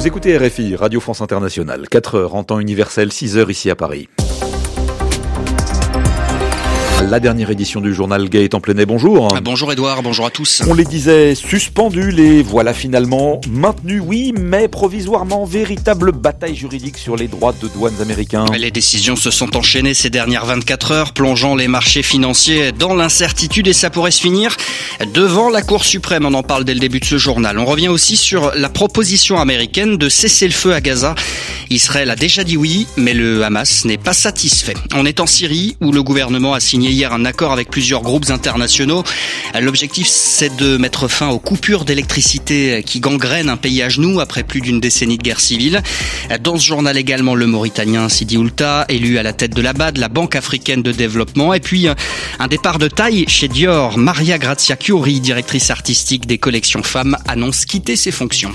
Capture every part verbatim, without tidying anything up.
Vous écoutez R F I, Radio France Internationale, quatre heures en temps universel, six heures ici à Paris. La dernière édition du journal Gaëtan Plenet, bonjour. Bonjour Edouard, bonjour à tous. On les disait suspendus, les voilà finalement maintenus, oui, mais provisoirement. Véritable bataille juridique sur les droits de douane américains. Les décisions se sont enchaînées ces dernières vingt-quatre heures, plongeant les marchés financiers dans l'incertitude et ça pourrait se finir devant la Cour suprême. On en parle dès le début de ce journal. On revient aussi sur la proposition américaine de cesser le feu à Gaza. Israël a déjà dit oui, mais le Hamas n'est pas satisfait. On est en Syrie où le gouvernement a signé hier un accord avec plusieurs groupes internationaux. L'objectif, c'est de mettre fin aux coupures d'électricité qui gangrènent un pays à genoux après plus d'une décennie de guerre civile. Dans ce journal également, le Mauritanien Sidi Oulta, élu à la tête de la B A D, la Banque africaine de développement. Et puis, un départ de taille chez Dior. Maria Grazia Chiuri, directrice artistique des collections femmes, annonce quitter ses fonctions.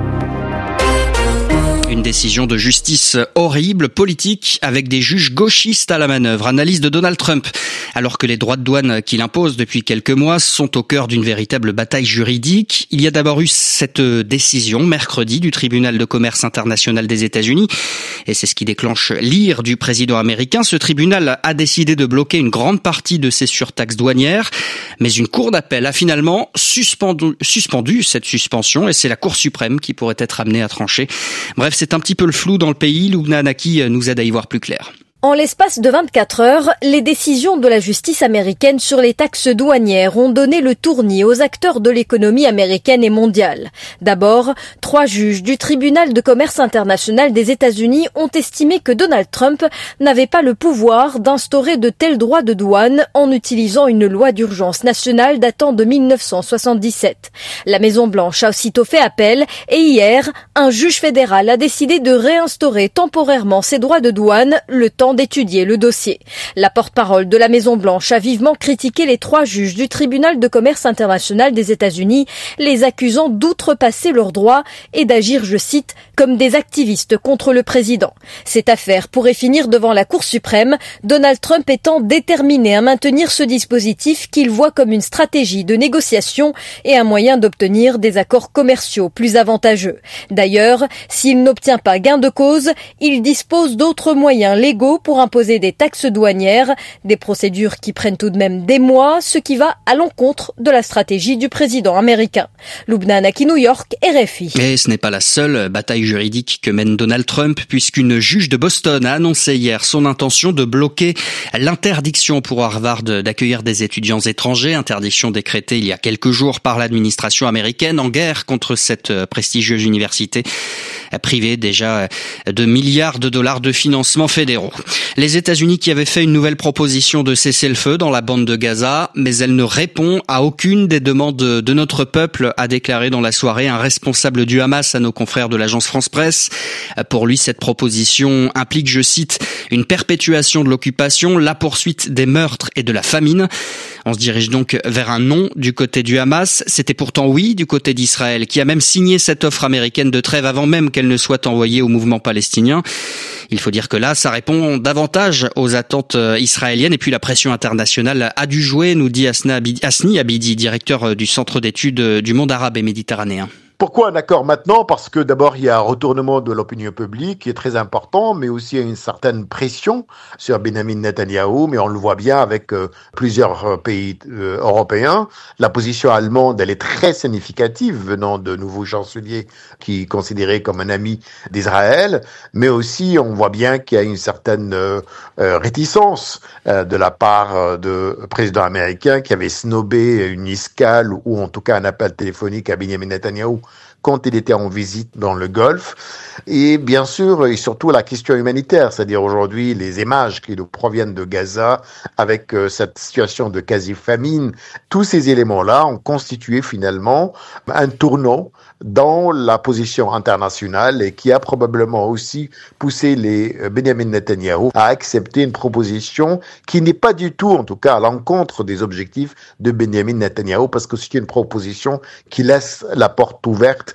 Une décision de justice horrible, politique, avec des juges gauchistes à la manœuvre. Analyse de Donald Trump. Alors que les droits de douane qu'il impose depuis quelques mois sont au cœur d'une véritable bataille juridique, il y a d'abord eu cette décision mercredi du tribunal de commerce international des États-Unis. Et c'est ce qui déclenche l'ire du président américain. Ce tribunal a décidé de bloquer une grande partie de ses surtaxes douanières. Mais une cour d'appel a finalement suspendu, suspendu cette suspension et c'est la Cour suprême qui pourrait être amenée à trancher. Bref, c'est un petit peu le flou dans le pays. Lubna Anaki nous aide à y voir plus clair. En l'espace de vingt-quatre heures, les décisions de la justice américaine sur les taxes douanières ont donné le tournis aux acteurs de l'économie américaine et mondiale. D'abord, trois juges du tribunal de commerce international des États-Unis ont estimé que Donald Trump n'avait pas le pouvoir d'instaurer de tels droits de douane en utilisant une loi d'urgence nationale datant de mille neuf cent soixante-dix-sept. La Maison-Blanche a aussitôt fait appel et hier, un juge fédéral a décidé de réinstaurer temporairement ces droits de douane le temps d'étudier le dossier. La porte-parole de la Maison-Blanche a vivement critiqué les trois juges du tribunal de commerce international des États-Unis, les accusant d'outrepasser leurs droits et d'agir, je cite, comme des activistes contre le président. Cette affaire pourrait finir devant la Cour suprême, Donald Trump étant déterminé à maintenir ce dispositif qu'il voit comme une stratégie de négociation et un moyen d'obtenir des accords commerciaux plus avantageux. D'ailleurs, s'il n'obtient pas gain de cause, il dispose d'autres moyens légaux pour imposer des taxes douanières, des procédures qui prennent tout de même des mois, ce qui va à l'encontre de la stratégie du président américain. Lubna Anaki, New York, R F I. Et ce n'est pas la seule bataille juridique que mène Donald Trump, puisqu'une juge de Boston a annoncé hier son intention de bloquer l'interdiction pour Harvard d'accueillir des étudiants étrangers, interdiction décrétée il y a quelques jours par l'administration américaine en guerre contre cette prestigieuse université privée déjà de milliards de dollars de financements fédéraux. Les États-Unis qui avaient fait une nouvelle proposition de cesser le feu dans la bande de Gaza, mais elle ne répond à aucune des demandes de notre peuple, a déclaré dans la soirée un responsable du Hamas à nos confrères de l'agence France-Presse. Pour lui, cette proposition implique, je cite, une perpétuation de l'occupation, la poursuite des meurtres et de la famine. On se dirige donc vers un non du côté du Hamas. C'était pourtant oui du côté d'Israël, qui a même signé cette offre américaine de trêve avant même qu'elle ne soit envoyée au mouvement palestinien. Il faut dire que là, ça répond davantage aux attentes israéliennes. Et puis la pression internationale a dû jouer, nous dit Asni Abidi, directeur du Centre d'études du monde arabe et méditerranéen. Pourquoi un accord maintenant ? Parce que d'abord, il y a un retournement de l'opinion publique qui est très important, mais aussi une certaine pression sur Benjamin Netanyahou, mais on le voit bien avec euh, plusieurs pays euh, européens. La position allemande, elle est très significative venant de nouveaux chanceliers qui est considéré comme un ami d'Israël, mais aussi on voit bien qu'il y a une certaine euh, euh, réticence euh, de la part euh, de président américain qui avait snobé une escale ou en tout cas un appel téléphonique à Benjamin Netanyahou quand il était en visite dans le Golfe. Et bien sûr, et surtout la question humanitaire, c'est-à-dire aujourd'hui les images qui nous proviennent de Gaza avec euh, cette situation de quasi-famine. Tous ces éléments-là ont constitué finalement un tournant dans la position internationale et qui a probablement aussi poussé les euh, Benjamin Netanyahou à accepter une proposition qui n'est pas du tout, en tout cas, à l'encontre des objectifs de Benjamin Netanyahou, parce que c'est une proposition qui laisse la porte ouverte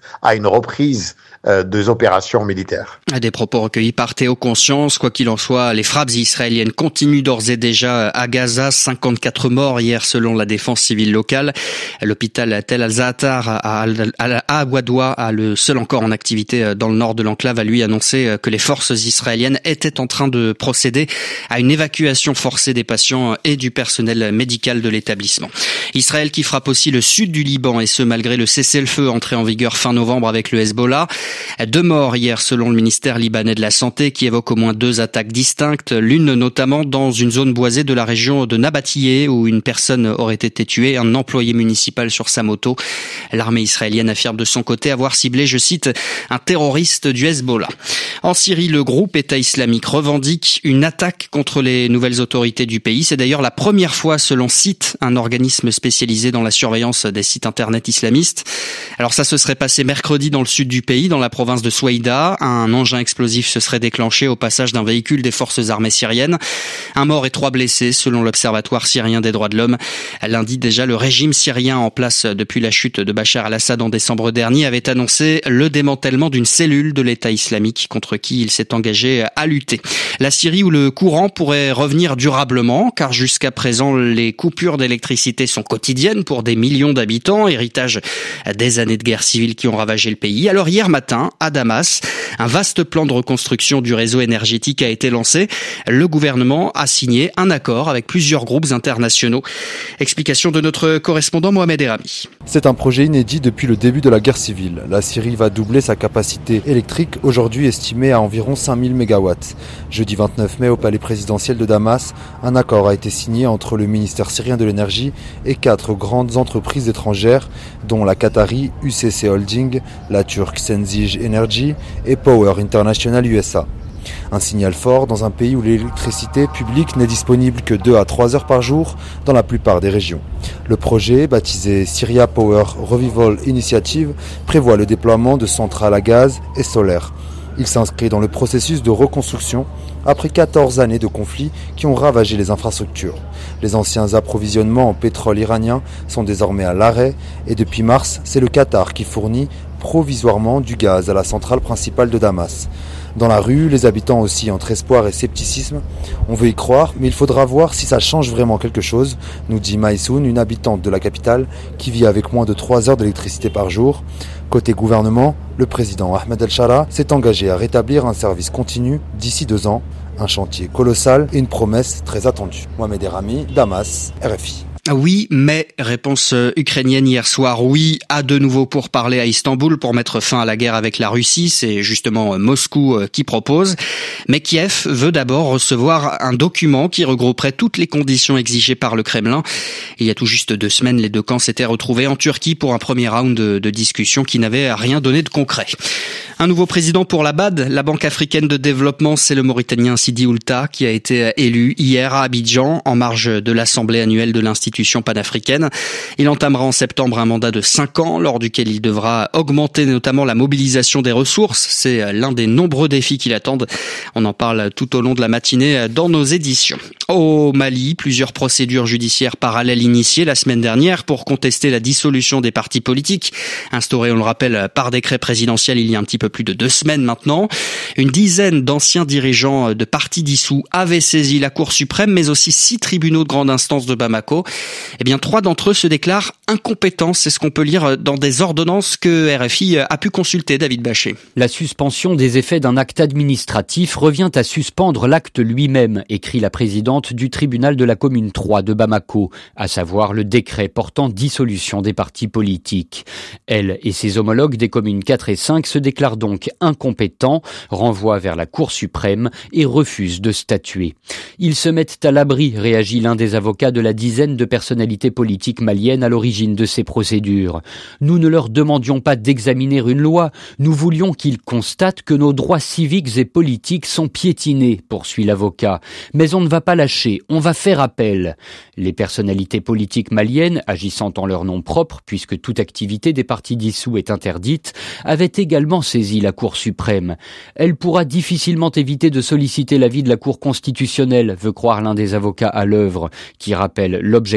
à une reprise euh, des opérations militaires. Des propos recueillis par Théo Conscience. Quoi qu'il en soit, les frappes israéliennes continuent d'ores et déjà à Gaza. cinquante-quatre morts hier selon la défense civile locale. L'hôpital Tel Al-Zaatar à Aguadoua, le seul encore en activité dans le nord de l'enclave, a lui annoncé que les forces israéliennes étaient en train de procéder à une évacuation forcée des patients et du personnel médical de l'établissement. Israël qui frappe aussi le sud du Liban, et ce malgré le cessez-le-feu entré en vigueur fin novembre avec le Hezbollah. Deux morts hier selon le ministère libanais de la Santé, qui évoque au moins deux attaques distinctes, l'une notamment dans une zone boisée de la région de Nabatiyeh où une personne aurait été tuée, un employé municipal sur sa moto. L'armée israélienne affirme de son côté avoir ciblé, je cite, un terroriste du Hezbollah. En Syrie, le groupe État islamique revendique une attaque contre les nouvelles autorités du pays. C'est d'ailleurs la première fois, selon Site, un organisme spécialisé dans la surveillance des sites internet islamistes. Alors ça se serait passé mercredi dans le sud du pays, dans la province de Souaïda. Un engin explosif se serait déclenché au passage d'un véhicule des forces armées syriennes. Un mort et trois blessés, selon l'Observatoire syrien des droits de l'homme. Lundi déjà, le régime syrien en place depuis la chute de Bachar al-Assad en décembre dernier avait annoncé le démantèlement d'une cellule de l'État islamique contre qui il s'est engagé à lutter. La Syrie où le courant pourrait revenir durablement, car jusqu'à présent les coupures d'électricité sont quotidiennes pour des millions d'habitants, héritage des années de guerre civile qui ont ravagé le pays. Alors hier matin, à Damas, un vaste plan de reconstruction du réseau énergétique a été lancé. Le gouvernement a signé un accord avec plusieurs groupes internationaux. Explication de notre correspondant Mohamed Erami. C'est un projet inédit depuis le début de la guerre civile. La Syrie va doubler sa capacité électrique, aujourd'hui estimée à environ cinq mille mégawatts. Jeudi vingt-neuf mai, au palais présidentiel de Damas, un accord a été signé entre le ministère syrien de l'énergie et quatre grandes entreprises étrangères, dont la Qatari U C C Holding, la turque Senzij Energy et Power International U S A. Un signal fort dans un pays où l'électricité publique n'est disponible que deux à trois heures par jour dans la plupart des régions. Le projet, baptisé Syria Power Revival Initiative, prévoit le déploiement de centrales à gaz et solaires. Il s'inscrit dans le processus de reconstruction après quatorze années de conflits qui ont ravagé les infrastructures. Les anciens approvisionnements en pétrole iranien sont désormais à l'arrêt et depuis mars, c'est le Qatar qui fournit provisoirement du gaz à la centrale principale de Damas. Dans la rue, les habitants oscillent entre espoir et scepticisme. On veut y croire, mais il faudra voir si ça change vraiment quelque chose, nous dit Maïsoun, une habitante de la capitale qui vit avec moins de trois heures d'électricité par jour. Côté gouvernement, le président Ahmed El-Shara s'est engagé à rétablir un service continu d'ici deux ans. Un chantier colossal et une promesse très attendue. Mohamed Erami, Damas, R F I. Oui, mais, réponse ukrainienne hier soir, oui, à de nouveau pour parler à Istanbul pour mettre fin à la guerre avec la Russie. C'est justement Moscou qui propose. Mais Kiev veut d'abord recevoir un document qui regrouperait toutes les conditions exigées par le Kremlin. Il y a tout juste deux semaines, les deux camps s'étaient retrouvés en Turquie pour un premier round de, de discussion qui n'avait rien donné de concret. Un nouveau président pour la B A D, la Banque africaine de développement, c'est le Mauritanien Sidi Oulta qui a été élu hier à Abidjan en marge de l'assemblée annuelle de l'institution panafricaine. Il entamera en septembre un mandat de cinq ans lors duquel il devra augmenter notamment la mobilisation des ressources. C'est l'un des nombreux défis qui l'attendent. On en parle tout au long de la matinée dans nos éditions. Au Mali, plusieurs procédures judiciaires parallèles initiées la semaine dernière pour contester la dissolution des partis politiques, instaurée, on le rappelle, par décret présidentiel il y a un petit peu plus de deux semaines maintenant. Une dizaine d'anciens dirigeants de partis dissous avaient saisi la Cour suprême, mais aussi six tribunaux de grande instance de Bamako. Eh bien, trois d'entre eux se déclarent incompétents. C'est ce qu'on peut lire dans des ordonnances que R F I a pu consulter, David Bachet. La suspension des effets d'un acte administratif revient à suspendre l'acte lui-même, écrit la présidente du tribunal de la commune trois de Bamako, à savoir le décret portant dissolution des partis politiques. Elle et ses homologues des communes quatre et cinq se déclarent donc incompétents, renvoient vers la Cour suprême et refusent de statuer. Ils se mettent à l'abri, réagit l'un des avocats de la dizaine de personnalités politiques maliennes à l'origine de ces procédures. Nous ne leur demandions pas d'examiner une loi, nous voulions qu'ils constatent que nos droits civiques et politiques sont piétinés, poursuit l'avocat. Mais on ne va pas lâcher, on va faire appel. Les personnalités politiques maliennes, agissant en leur nom propre, puisque toute activité des partis dissous est interdite, avaient également saisi la Cour suprême. Elle pourra difficilement éviter de solliciter l'avis de la Cour constitutionnelle, veut croire l'un des avocats à l'œuvre, qui rappelle l'objectif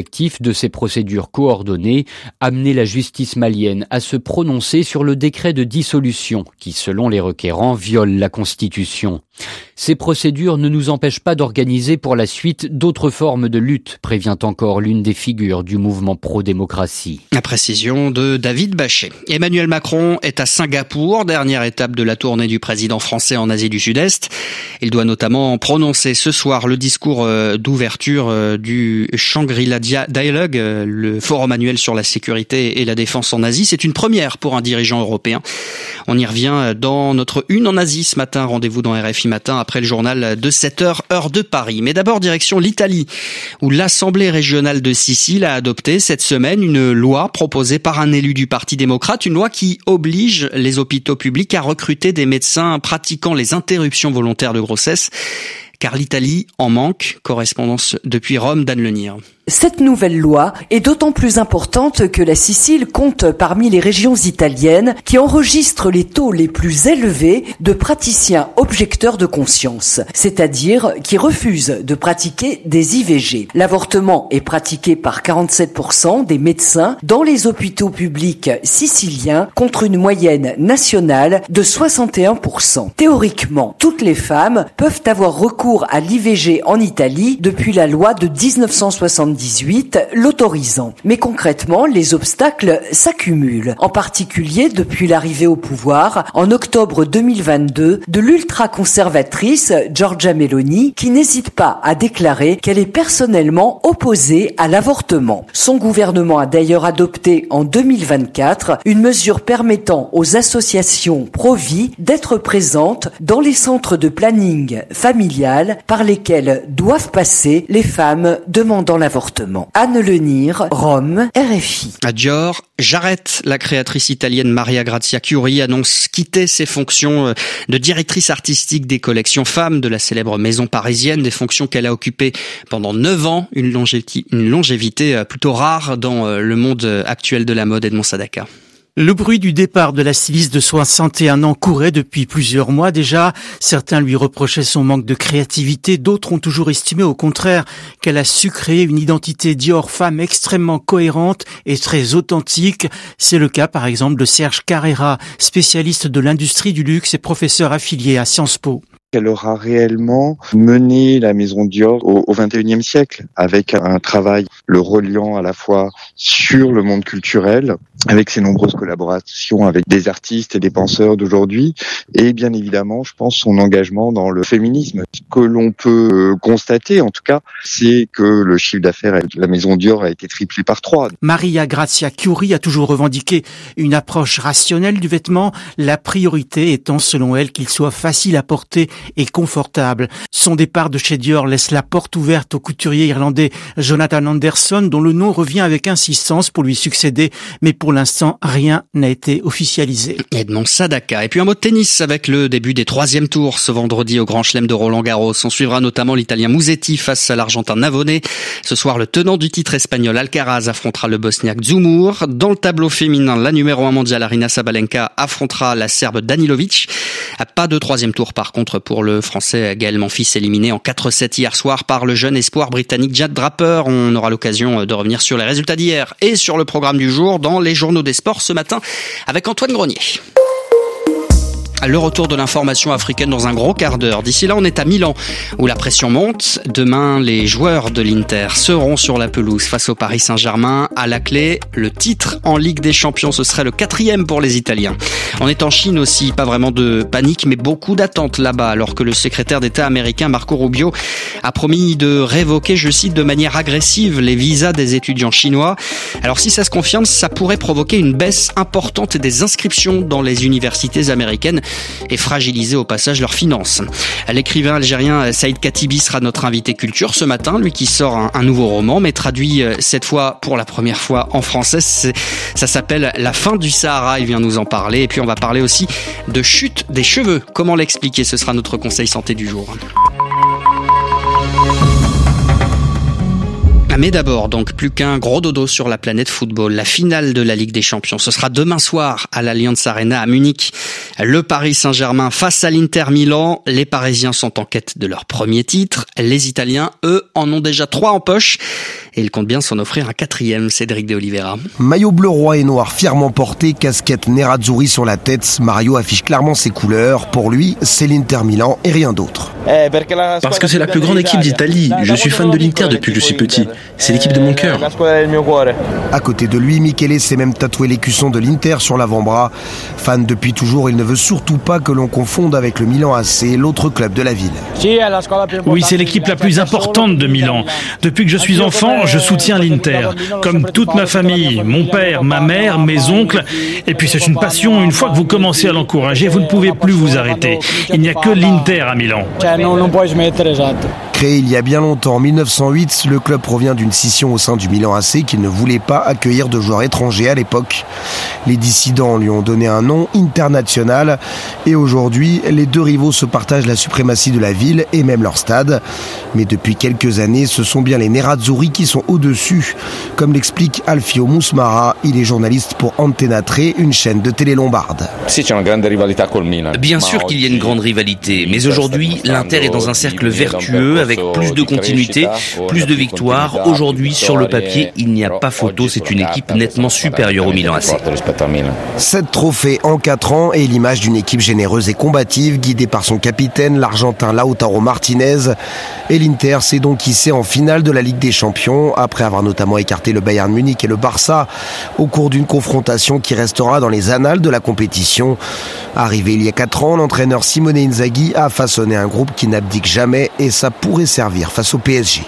l'objectif de ces procédures coordonnées, amener la justice malienne à se prononcer sur le décret de dissolution qui, selon les requérants, viole la Constitution. Ces procédures ne nous empêchent pas d'organiser pour la suite d'autres formes de lutte, prévient encore l'une des figures du mouvement pro-démocratie. La précision de David Bachet. Emmanuel Macron est à Singapour, dernière étape de la tournée du président français en Asie du Sud-Est. Il doit notamment prononcer ce soir le discours d'ouverture du Shangri-La Dialogue, le forum annuel sur la sécurité et la défense en Asie. C'est une première pour un dirigeant européen. On y revient dans notre une en Asie ce matin. Rendez-vous dans R F I Matin après le journal de sept heures, heure de Paris. Mais d'abord, direction l'Italie, où l'Assemblée régionale de Sicile a adopté cette semaine une loi proposée par un élu du Parti démocrate, une loi qui oblige les hôpitaux publics à recruter des médecins pratiquant les interruptions volontaires de grossesse. Car l'Italie en manque. Correspondance depuis Rome, Dan Lenir. Cette nouvelle loi est d'autant plus importante que la Sicile compte parmi les régions italiennes qui enregistrent les taux les plus élevés de praticiens objecteurs de conscience, c'est-à-dire qui refusent de pratiquer des I V G. L'avortement est pratiqué par quarante-sept pour cent des médecins dans les hôpitaux publics siciliens contre une moyenne nationale de soixante et un pour cent. Théoriquement, toutes les femmes peuvent avoir recours à l'I V G en Italie depuis la loi de dix-neuf cent soixante-dix-huit l'autorisant. Mais concrètement, les obstacles s'accumulent. En particulier depuis l'arrivée au pouvoir, en octobre deux mille vingt-deux, de l'ultra-conservatrice Giorgia Meloni, qui n'hésite pas à déclarer qu'elle est personnellement opposée à l'avortement. Son gouvernement a d'ailleurs adopté en deux mille vingt-quatre une mesure permettant aux associations pro-vie d'être présentes dans les centres de planning familial par lesquels doivent passer les femmes demandant l'avortement. Anne Lenir, Rome, R F I. À Dior, j'arrête. La créatrice italienne Maria Grazia Chiuri annonce quitter ses fonctions de directrice artistique des collections femmes de la célèbre maison parisienne, des fonctions qu'elle a occupées pendant neuf ans, une longévité, une longévité plutôt rare dans le monde actuel de la mode. Edmond Sadaka. Le bruit du départ de la styliste de soixante et un ans courait depuis plusieurs mois déjà. Certains lui reprochaient son manque de créativité, d'autres ont toujours estimé au contraire qu'elle a su créer une identité Dior femme extrêmement cohérente et très authentique. C'est le cas par exemple de Serge Carrera, spécialiste de l'industrie du luxe et professeur affilié à Sciences Po. Elle aura réellement mené la maison Dior au, au vingt et unième siècle avec un travail le reliant à la fois sur le monde culturel, avec ses nombreuses collaborations avec des artistes et des penseurs d'aujourd'hui, et bien évidemment, je pense, son engagement dans le féminisme. Ce que l'on peut constater, en tout cas, c'est que le chiffre d'affaires de la maison Dior a été triplé par trois. Maria Grazia Chiuri a toujours revendiqué une approche rationnelle du vêtement, la priorité étant selon elle qu'il soit facile à porter et confortable. Son départ de chez Dior laisse la porte ouverte au couturier irlandais Jonathan Anderson, dont le nom revient avec insistance pour lui succéder, mais pour l'instant, rien n'a été officialisé. Edmond Sadaka. Et puis un mot de tennis avec le début des troisièmes tours ce vendredi au Grand Chelem de Roland-Garros. On suivra notamment l'Italien Musetti face à l'Argentin Navone. Ce soir, le tenant du titre espagnol Alcaraz affrontera le Bosniaque Dzumhur. Dans le tableau féminin, la numéro un mondiale Aryna Sabalenka affrontera la Serbe Danilovic. Pas de troisième tour par contre pour le Français Gaël Monfils, éliminé en quatre sept hier soir par le jeune espoir britannique Jad Draper. On aura l'occasion de revenir sur les résultats d'hier et sur le programme du jour dans les journaux des sports ce matin avec Antoine Grenier. Le retour de l'information africaine dans un gros quart d'heure. D'ici là, on est à Milan, où la pression monte. Demain, les joueurs de l'Inter seront sur la pelouse face au Paris Saint-Germain. À la clé, le titre en Ligue des Champions, ce serait le quatrième pour les Italiens. On est en Chine aussi, pas vraiment de panique, mais beaucoup d'attentes là-bas, alors que le secrétaire d'État américain Marco Rubio a promis de révoquer, je cite, de manière agressive les visas des étudiants chinois. Alors si ça se confirme, ça pourrait provoquer une baisse importante des inscriptions dans les universités américaines et fragiliser au passage leurs finances. L'écrivain algérien Saïd Katibi sera notre invité culture ce matin, lui qui sort un, un nouveau roman, mais traduit cette fois pour la première fois en français. C'est, ça s'appelle La fin du Sahara, il vient nous en parler. Et puis on va parler aussi de chute des cheveux. Comment l'expliquer? Ce sera notre conseil santé du jour. Mais d'abord, donc, plus qu'un gros dodo sur la planète football. La finale de la Ligue des Champions, ce sera demain soir à l'Allianz Arena à Munich. Le Paris Saint-Germain face à l'Inter Milan. Les Parisiens sont en quête de leur premier titre. Les Italiens, eux, en ont déjà trois en poche. Et il compte bien s'en offrir un quatrième, Cédric de Oliveira. Maillot bleu, roi et noir fièrement porté, casquette nerazzurri sur la tête, Mario affiche clairement ses couleurs. Pour lui, c'est l'Inter Milan et rien d'autre. Parce que c'est la plus grande équipe d'Italie. Je suis fan de l'Inter depuis que je suis petit. C'est l'équipe de mon cœur. À côté de lui, Michele s'est même tatoué l'écusson de l'Inter sur l'avant-bras. Fan depuis toujours, il ne veut surtout pas que l'on confonde avec le Milan A C, l'autre club de la ville. Oui, c'est l'équipe la plus importante de Milan. Depuis que je suis enfant, je soutiens l'Inter. Comme toute ma famille, mon père, ma mère, mes oncles. Et puis c'est une passion. Une fois que vous commencez à l'encourager, vous ne pouvez plus vous arrêter. Il n'y a que l'Inter à Milan. Créé il y a bien longtemps, en mille neuf cent huit, le club provient d'une scission au sein du Milan A C qui ne voulait pas accueillir de joueurs étrangers à l'époque. Les dissidents lui ont donné un nom, International, et aujourd'hui, les deux rivaux se partagent la suprématie de la ville et même leur stade. Mais depuis quelques années, ce sont bien les Nerazzurri qui sont au-dessus, comme l'explique Alfio Musmara, il est journaliste pour Antena tre, une chaîne de télé lombarde. Bien sûr qu'il y a une grande rivalité, mais aujourd'hui, l'Inter est dans un cercle vertueux avec plus de continuité, plus de victoires. Aujourd'hui, sur le papier, il n'y a pas photo, c'est une équipe nettement supérieure au Milan A C. Sept trophées en quatre ans et l'image d'une équipe généreuse et combative, guidée par son capitaine, l'Argentin Lautaro Martinez. Et l'Inter s'est donc hissé en finale de la Ligue des Champions, après avoir notamment écarté le Bayern Munich et le Barça, au cours d'une confrontation qui restera dans les annales de la compétition. Arrivé il y a quatre ans, l'entraîneur Simone Inzaghi a façonné un groupe qui n'abdique jamais et ça pourrait servir face au P S G.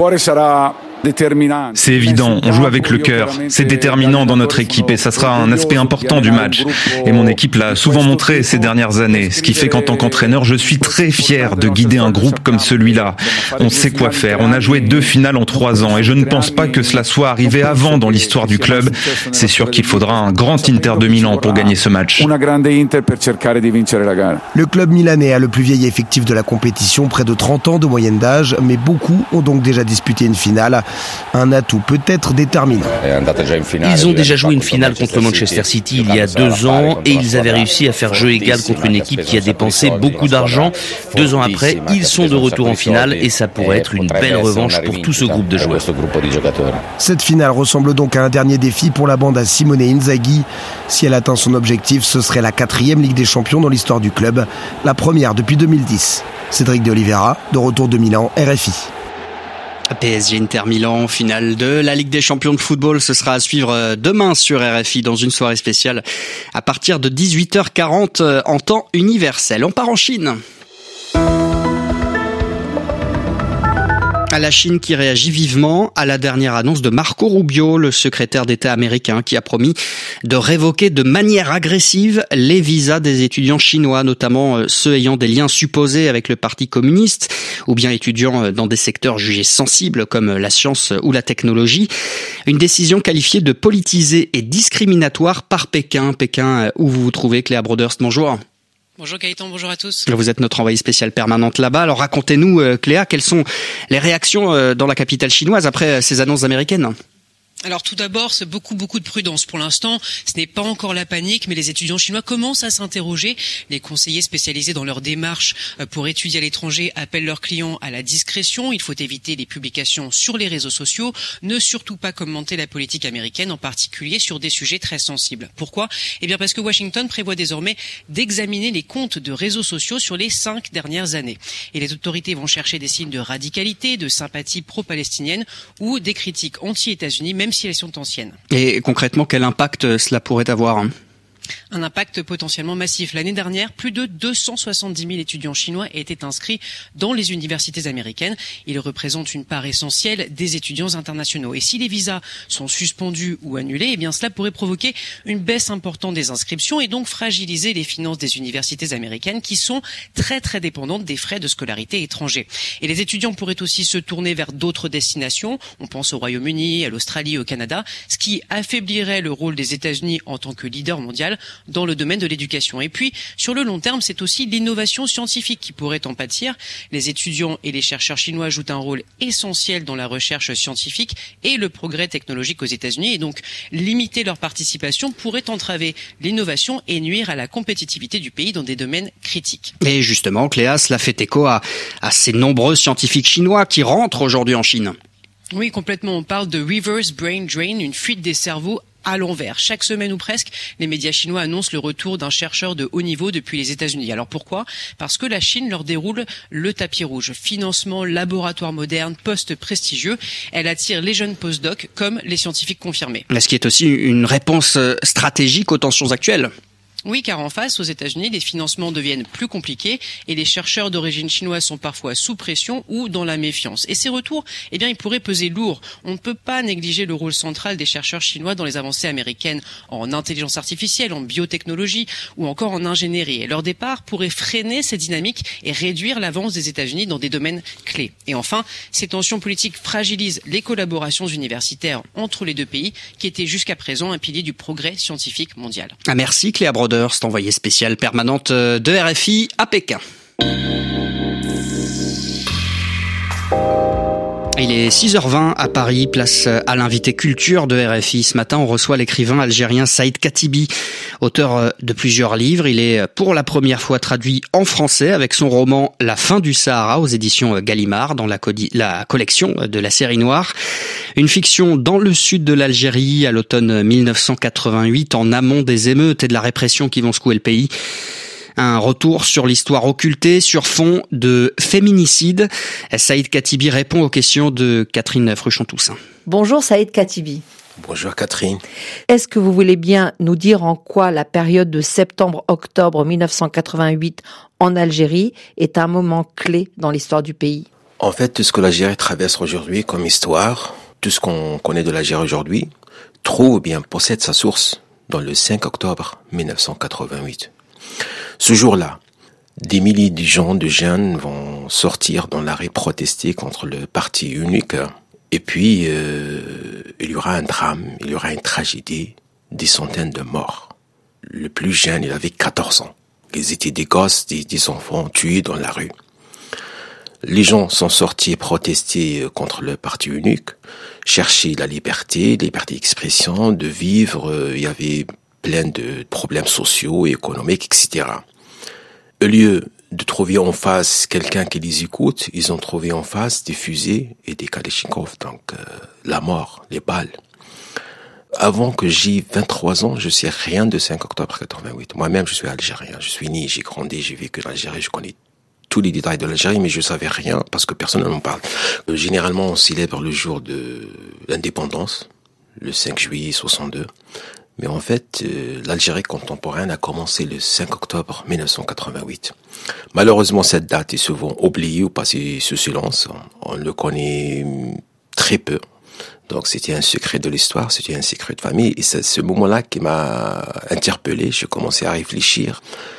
C'est évident, on joue avec le cœur. C'est déterminant dans notre équipe et ça sera un aspect important du match. Et mon équipe l'a souvent montré ces dernières années, ce qui fait qu'en tant qu'entraîneur, je suis très fier de guider un groupe comme celui-là. On sait quoi faire. On a joué deux finales en trois ans et je ne pense pas que cela soit arrivé avant dans l'histoire du club. C'est sûr qu'il faudra un grand Inter de Milan pour gagner ce match. Le club milanais a le plus vieil effectif de la compétition, près de trente ans de moyenne d'âge, mais beaucoup ont donc déjà disputé une finale. Un atout peut-être déterminant. Ils ont déjà joué une finale contre Manchester City il y a deux ans et ils avaient réussi à faire jeu égal contre une équipe qui a dépensé beaucoup d'argent. Deux ans après, ils sont de retour en finale et ça pourrait être une belle revanche pour tout ce groupe de joueurs. Cette finale ressemble donc à un dernier défi pour la bande à Simone Inzaghi. Si elle atteint son objectif, ce serait la quatrième Ligue des Champions dans l'histoire du club, la première depuis deux mille dix. Cédric de Oliveira, de retour de Milan, R F I. P S G Inter Milan, finale de la Ligue des Champions de football. Ce sera à suivre demain sur R F I dans une soirée spéciale à partir de dix-huit heures quarante en temps universel. On part en Chine. À la Chine qui réagit vivement à la dernière annonce de Marco Rubio, le secrétaire d'État américain, qui a promis de révoquer de manière agressive les visas des étudiants chinois, notamment ceux ayant des liens supposés avec le Parti communiste ou bien étudiants dans des secteurs jugés sensibles comme la science ou la technologie. Une décision qualifiée de politisée et discriminatoire par Pékin. Pékin, où vous vous trouvez, Cléa Broderst, bonjour. Bonjour Gaëtan, bonjour à tous. Vous êtes notre envoyée spéciale permanente là-bas. Alors racontez-nous, euh, Cléa, quelles sont les réactions euh, dans la capitale chinoise après euh, ces annonces américaines ? Alors tout d'abord, c'est beaucoup beaucoup de prudence. Pour l'instant, ce n'est pas encore la panique, mais les étudiants chinois commencent à s'interroger. Les conseillers spécialisés dans leur démarche pour étudier à l'étranger appellent leurs clients à la discrétion. Il faut éviter les publications sur les réseaux sociaux, ne surtout pas commenter la politique américaine, en particulier sur des sujets très sensibles. Pourquoi ? Eh bien parce que Washington prévoit désormais d'examiner les comptes de réseaux sociaux sur les cinq dernières années. Et les autorités vont chercher des signes de radicalité, de sympathie pro-palestinienne ou des critiques anti-États-Unis, même si elles sont anciennes. Et concrètement, quel impact cela pourrait avoir hein ? Un impact potentiellement massif. L'année dernière, plus de deux cent soixante-dix mille étudiants chinois étaient inscrits dans les universités américaines. Ils représentent une part essentielle des étudiants internationaux. Et si les visas sont suspendus ou annulés, eh bien cela pourrait provoquer une baisse importante des inscriptions et donc fragiliser les finances des universités américaines qui sont très très dépendantes des frais de scolarité étrangers. Et les étudiants pourraient aussi se tourner vers d'autres destinations. On pense au Royaume-Uni, à l'Australie, au Canada, ce qui affaiblirait le rôle des États-Unis en tant que leader mondial dans le domaine de l'éducation. Et puis, sur le long terme, c'est aussi l'innovation scientifique qui pourrait en pâtir. Les étudiants et les chercheurs chinois jouent un rôle essentiel dans la recherche scientifique et le progrès technologique aux États-Unis. Et donc, limiter leur participation pourrait entraver l'innovation et nuire à la compétitivité du pays dans des domaines critiques. Et justement, Cléa, cela fait écho à, à ces nombreux scientifiques chinois qui rentrent aujourd'hui en Chine. Oui, complètement. On parle de reverse brain drain, une fuite des cerveaux à l'envers. Chaque semaine ou presque, les médias chinois annoncent le retour d'un chercheur de haut niveau depuis les États-Unis. Alors pourquoi ? Parce que la Chine leur déroule le tapis rouge. Financement, laboratoire moderne, postes prestigieux. Elle attire les jeunes postdocs comme les scientifiques confirmés. Ce qui est aussi une réponse stratégique aux tensions actuelles. Oui, car en face, aux États-Unis, les financements deviennent plus compliqués et les chercheurs d'origine chinoise sont parfois sous pression ou dans la méfiance. Et ces retours, eh bien, ils pourraient peser lourd. On ne peut pas négliger le rôle central des chercheurs chinois dans les avancées américaines en intelligence artificielle, en biotechnologie ou encore en ingénierie. Et leur départ pourrait freiner ces dynamiques et réduire l'avance des États-Unis dans des domaines clés. Et enfin, ces tensions politiques fragilisent les collaborations universitaires entre les deux pays qui étaient jusqu'à présent un pilier du progrès scientifique mondial. Ah, merci Cléa Brodeur. C'est envoyée spéciale permanente de R F I à Pékin. Il est six heures vingt à Paris, place à l'invité culture de R F I. Ce matin, on reçoit l'écrivain algérien Saïd Katibi, auteur de plusieurs livres. Il est pour la première fois traduit en français avec son roman La fin du Sahara aux éditions Gallimard dans la, co- la collection de la série noire. Une fiction dans le sud de l'Algérie à l'automne mille neuf cent quatre-vingt-huit, en amont des émeutes et de la répression qui vont secouer le pays. Un retour sur l'histoire occultée sur fond de féminicide. Saïd Katibi répond aux questions de Catherine Fruchon-Toussaint. Bonjour Saïd Katibi. Bonjour Catherine. Est-ce que vous voulez bien nous dire en quoi la période de septembre-octobre mille neuf cent quatre-vingt-huit en Algérie est un moment clé dans l'histoire du pays ? En fait, tout ce que l'Algérie traverse aujourd'hui comme histoire, tout ce qu'on connaît de l'Algérie aujourd'hui, trouve ou bien possède sa source dans le cinq octobre mille neuf cent quatre-vingt-huit. Ce jour-là, des milliers de gens, de jeunes vont sortir dans la rue protester contre le parti unique. Et puis, euh, il y aura un drame, il y aura une tragédie, des centaines de morts. Le plus jeune, il avait quatorze ans. Ils étaient des gosses, des, des enfants tués dans la rue. Les gens sont sortis protester contre le parti unique, chercher la liberté, la liberté d'expression, de vivre. Il y avait plein de problèmes sociaux et économiques, et cetera. Au lieu de trouver en face quelqu'un qui les écoute, ils ont trouvé en face des fusées et des kalachnikovs, donc euh, la mort, les balles. Avant que j'aie vingt-trois ans, je sais rien de cinq octobre quatre-vingt-huit. Moi-même, je suis algérien, je suis né, j'ai grandi, j'ai vécu en Algérie, je connais tous les détails de l'Algérie, mais je savais rien parce que personne ne m'en parle. Euh, généralement, on célèbre le jour de l'indépendance, le cinq juillet soixante-deux. Mais en fait, euh, l'Algérie contemporaine a commencé le cinq octobre mille neuf cent quatre-vingt-huit. Malheureusement, cette date est souvent oubliée ou passée sous silence. On le connaît très peu. Donc, c'était un secret de l'histoire, c'était un secret de famille. Et c'est ce moment-là qui m'a interpellé. J'ai commencé à réfléchir.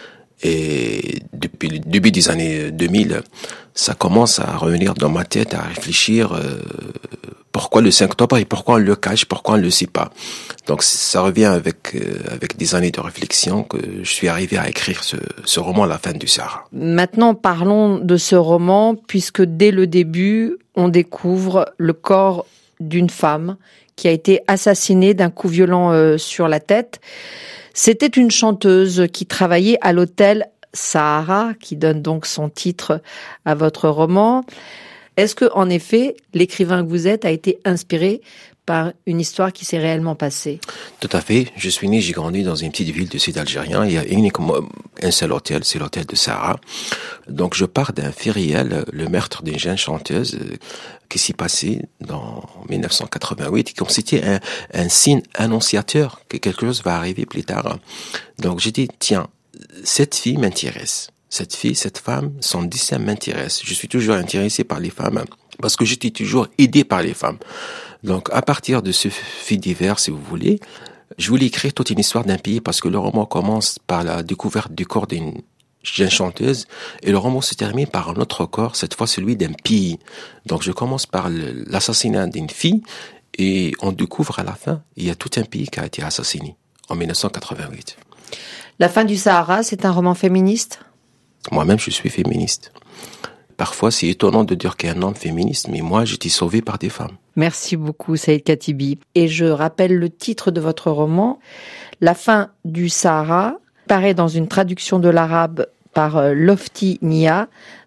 Et depuis le début des années deux mille, ça commence à revenir dans ma tête, à réfléchir euh, pourquoi le cinq octobre et pourquoi on le cache, pourquoi on le sait pas. Donc ça revient avec euh, avec des années de réflexion que je suis arrivé à écrire ce, ce roman La fin du Sahara. Maintenant, parlons de ce roman, puisque dès le début, on découvre le corps d'une femme qui a été assassinée d'un coup violent euh, sur la tête. C'était une chanteuse qui travaillait à l'hôtel Sahara, qui donne donc son titre à votre roman. Est-ce que, en effet, l'écrivain que vous êtes a été inspiré par une histoire qui s'est réellement passée? Tout à fait. Je suis né, j'ai grandi dans une petite ville du sud algérien. Il y a uniquement un seul hôtel, c'est l'hôtel de Sahara. Donc je pars d'un fait réel, le meurtre d'une jeune chanteuse qui s'est passé dans mille neuf cent quatre-vingt-huit, comme c'était un, un signe annonciateur que quelque chose va arriver plus tard. Donc j'ai dit, tiens, cette fille m'intéresse. Cette fille, cette femme, son destin m'intéresse. Je suis toujours intéressé par les femmes parce que j'étais toujours aidé par les femmes. Donc, à partir de ce fait divers, si vous voulez, je voulais écrire toute une histoire d'un pays parce que le roman commence par la découverte du corps d'une jeune chanteuse et le roman se termine par un autre corps, cette fois celui d'un pays. Donc, je commence par le, l'assassinat d'une fille et on découvre à la fin, il y a tout un pays qui a été assassiné en mille neuf cent quatre-vingt-huit. La fin du Sahara, c'est un roman féministe ? Moi-même, je suis féministe. Parfois, c'est étonnant de dire qu'il y a un homme féministe, mais moi, j'étais sauvé par des femmes. Merci beaucoup, Saïd Katibi. Et je rappelle le titre de votre roman, La fin du Sahara, paraît dans une traduction de l'arabe par Lofti Nia,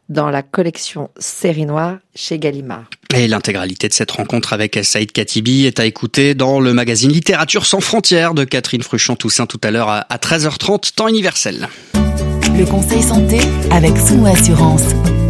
dans la collection Série Noire chez Gallimard. Et l'intégralité de cette rencontre avec Saïd Katibi est à écouter dans le magazine Littérature sans frontières de Catherine Fruchon-Toussaint tout à l'heure à treize heures trente, temps universel. Le conseil santé avec Souno Assurance.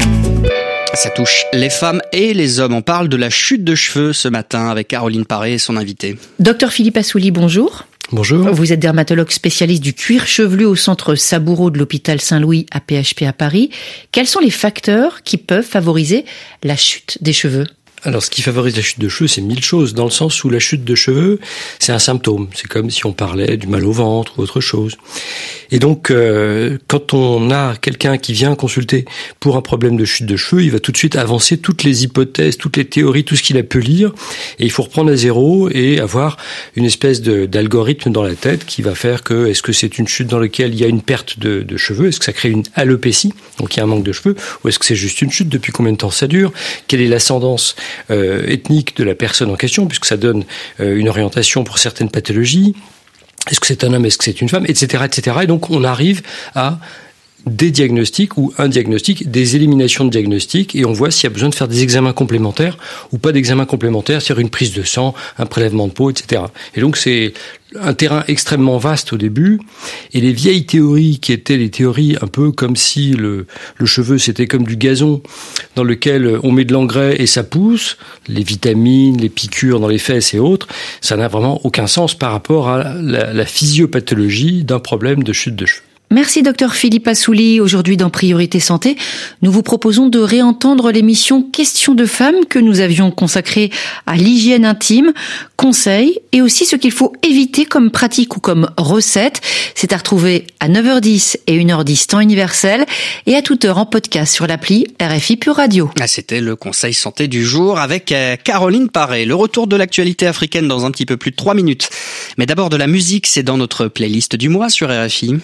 Ça touche les femmes et les hommes. On parle de la chute de cheveux ce matin avec Caroline Paré et son invitée. Docteur Philippe Assouli, bonjour. Bonjour. Vous êtes dermatologue spécialiste du cuir chevelu au centre Saboureau de l'hôpital Saint-Louis à P H P à Paris. Quels sont les facteurs qui peuvent favoriser la chute des cheveux ? Alors, ce qui favorise la chute de cheveux, c'est mille choses, dans le sens où la chute de cheveux, c'est un symptôme. C'est comme si on parlait du mal au ventre ou autre chose. Et donc, euh, quand on a quelqu'un qui vient consulter pour un problème de chute de cheveux, il va tout de suite avancer toutes les hypothèses, toutes les théories, tout ce qu'il a pu lire. Et il faut reprendre à zéro et avoir une espèce de, d'algorithme dans la tête qui va faire que, est-ce que c'est une chute dans laquelle il y a une perte de, de cheveux? Est-ce que ça crée une alopécie? Donc, il y a un manque de cheveux. Ou est-ce que c'est juste une chute? Depuis combien de temps ça dure? Quelle est l'ascendance Euh, ethnique de la personne en question, puisque ça donne euh, une orientation pour certaines pathologies. Est-ce que c'est un homme, est-ce que c'est une femme, et cetera, et cetera. Et donc on arrive à des diagnostics ou un diagnostic, des éliminations de diagnostics, et on voit s'il y a besoin de faire des examens complémentaires ou pas d'examens complémentaires, c'est-à-dire une prise de sang, un prélèvement de peau, et cetera. Et donc c'est un terrain extrêmement vaste au début, et les vieilles théories qui étaient les théories un peu comme si le, le cheveu c'était comme du gazon dans lequel on met de l'engrais et ça pousse, les vitamines, les piqûres dans les fesses et autres, ça n'a vraiment aucun sens par rapport à la, la physiopathologie d'un problème de chute de cheveux. Merci docteur Philippe Assouli. Aujourd'hui dans Priorité Santé, nous vous proposons de réentendre l'émission Questions de femmes que nous avions consacrée à l'hygiène intime, conseils et aussi ce qu'il faut éviter comme pratique ou comme recette. C'est à retrouver à neuf heures dix et une heure dix temps universel et à toute heure en podcast sur l'appli R F I Pure Radio. Ah, c'était le conseil santé du jour avec Caroline Paré. Le retour de l'actualité africaine dans un petit peu plus de trois minutes. Mais d'abord de la musique, c'est dans notre playlist du mois sur R F I.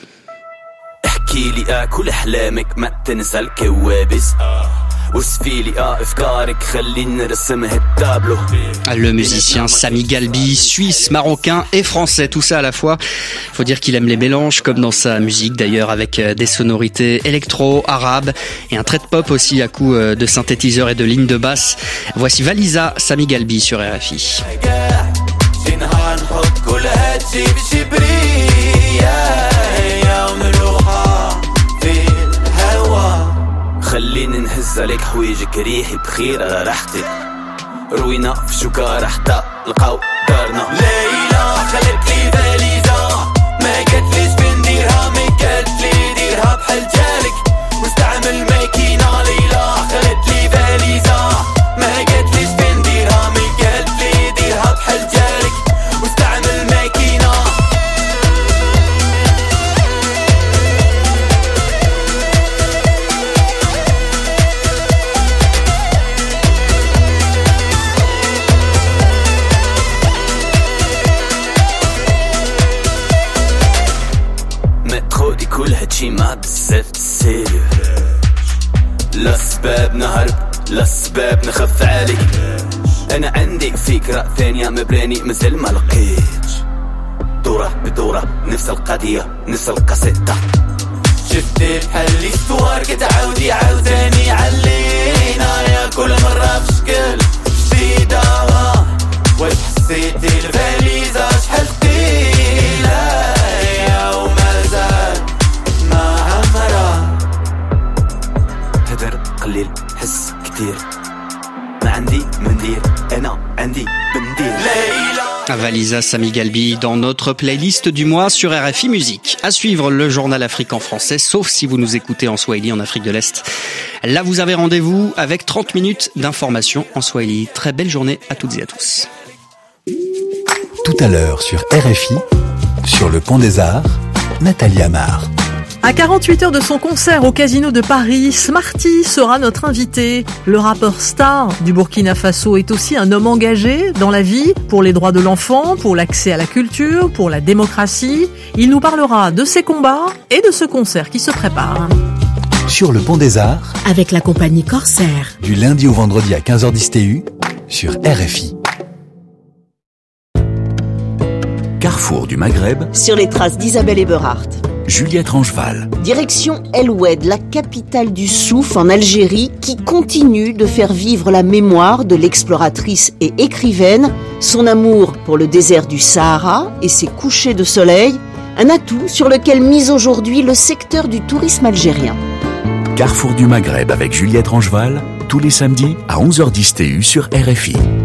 احكيلي اه كل احلامك ما تنسى الكوابيس وسفيلي اه افكارك خليني نرسمها التابلو. Le musicien Sami Galbi, suisse, marocain et français, tout ça à la fois. Faut dire qu'il aime les mélanges, comme dans sa musique d'ailleurs, avec des sonorités électro, arabes et un trait de pop aussi à coup de synthétiseurs et de lignes de basse. Voici Valisa, Sami Galbi sur R F I. خليني نهز عليك حوايجك ريحي بخير راحتك روينا في شكارة حتى لقاو دارنا. ليلى خلت لي فاليزة ما قالتليش فين نديرها ما قالتلي ديرها بحال جالك واستعمل ماكينة. ليلى خلت لي فاليزة ما قالتليش فين نديرها ما قالتلي ديرها بحال جالك واستعمل ماكينة. كل هادشي مع بزاف السيريو لا سباب نهرب لا سباب نخف عليك. انا عندي فكرة ثانية مبراني مازال ما لقيتش دورة بدورة نفس القضية نفس القصيدة. شفتي بحال الاستوار كتعاودي عاوتاني علينا يا كل مرة بشكل جديدة. واش حسيتي الفاليزة شحال ثقيلة يا ومازال هدر قليل حس كتير ما عندي مندير انا عندي بندير. Valisa, Sami Galbi dans notre playlist du mois sur R F I Musique. À suivre le journal Afrique en français, sauf si vous nous écoutez en Swahili en Afrique de l'Est. Là, vous avez rendez-vous avec trente minutes d'information en Swahili. Très belle journée à toutes et à tous. Tout à l'heure sur R F I, sur le Pont des Arts, Nathalie Amar. À quarante-huit heures de son concert au Casino de Paris, Smarty sera notre invité. Le rappeur star du Burkina Faso est aussi un homme engagé dans la vie, pour les droits de l'enfant, pour l'accès à la culture, pour la démocratie. Il nous parlera de ses combats et de ce concert qui se prépare. Sur le Pont des Arts, avec la compagnie Corsair. Du lundi au vendredi à quinze heures dix T U, sur R F I. Carrefour du Maghreb, sur les traces d'Isabelle Eberhardt. Juliette Rangeval. Direction El Oued, la capitale du souf en Algérie, qui continue de faire vivre la mémoire de l'exploratrice et écrivaine, son amour pour le désert du Sahara et ses couchers de soleil, un atout sur lequel mise aujourd'hui le secteur du tourisme algérien. Carrefour du Maghreb avec Juliette Rangeval, tous les samedis à onze heures dix T U sur R F I.